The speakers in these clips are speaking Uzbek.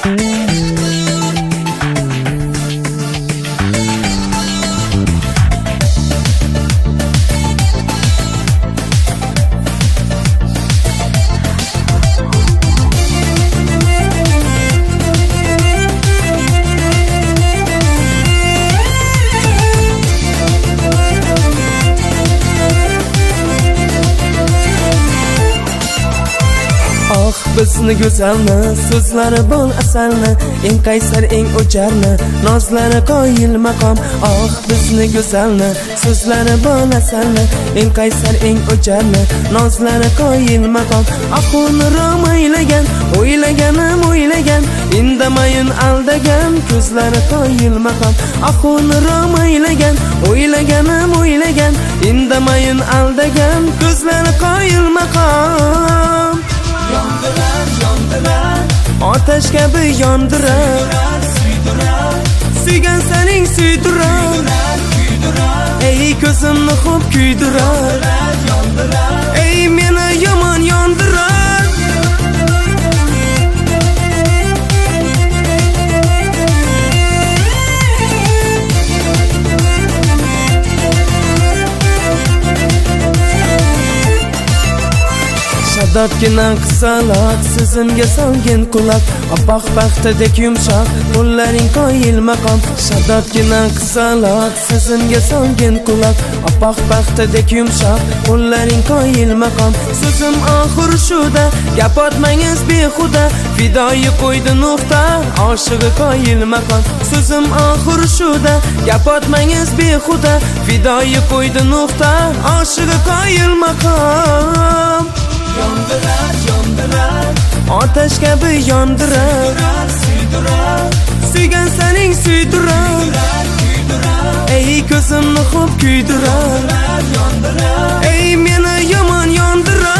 Bizni go'zalni, so'zlari bol asalni, eng qaysar eng o'jarni, nozlari qoyil maqom. Oh, bizni go'zalni, so'zlari bol asalni, eng qaysar eng o'jarni, nozlari qoyil maqom. Aqulni rom aylagan, o'ylaganim o'ylagan, indamayin aldagan, ko'zlari qoyil maqom. Aqulni rom aylagan, o'ylaganim o'ylagan, indamayin aldagan, ko'zlari qoyil maqom. Yondirar, yondirar, Otash kabi yondirar, suydirar, suygan sening suydirar, kuydirar, ey ko'zimni xo'p kuydirar, yondirar, ey meni yomon yondirar. Shaddodgina qizaloq, sizimga solgin quloq, oppoq paxtadek yumshoq, qo'llaring qoyil maqom. Shaddodgina qizaloq, sizimga solgin quloq, oppoq paxtadek yumshoq, qo'llaring qoyil maqom. So'zim oxir shuda, gap otmangiz behuda, fidoyi qo'ydi nuqta, oshig'i qoyil maqom. So'zim oxir shuda, gap otmangiz behuda, fidoyi qo'ydi nuqta, oshig'i qoyil maqom. yondirar, yondirar, Otash kabi yondirar, suydirar, suygan sening suydirar, kuydirar, ey ko'zimni xo'p kuydirar, yondirar, ey meni yomon yondirar.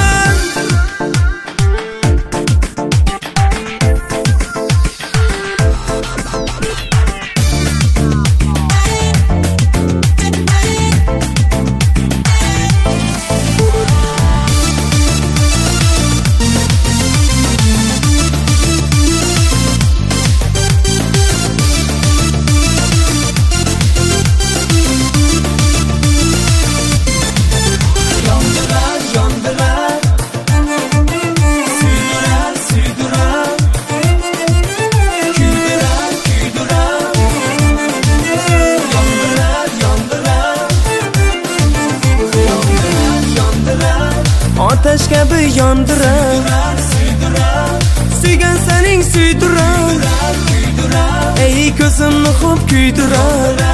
Otash kabi yondirar, suygan sening suydirar, ey ko'zimni xo'p kuydirar,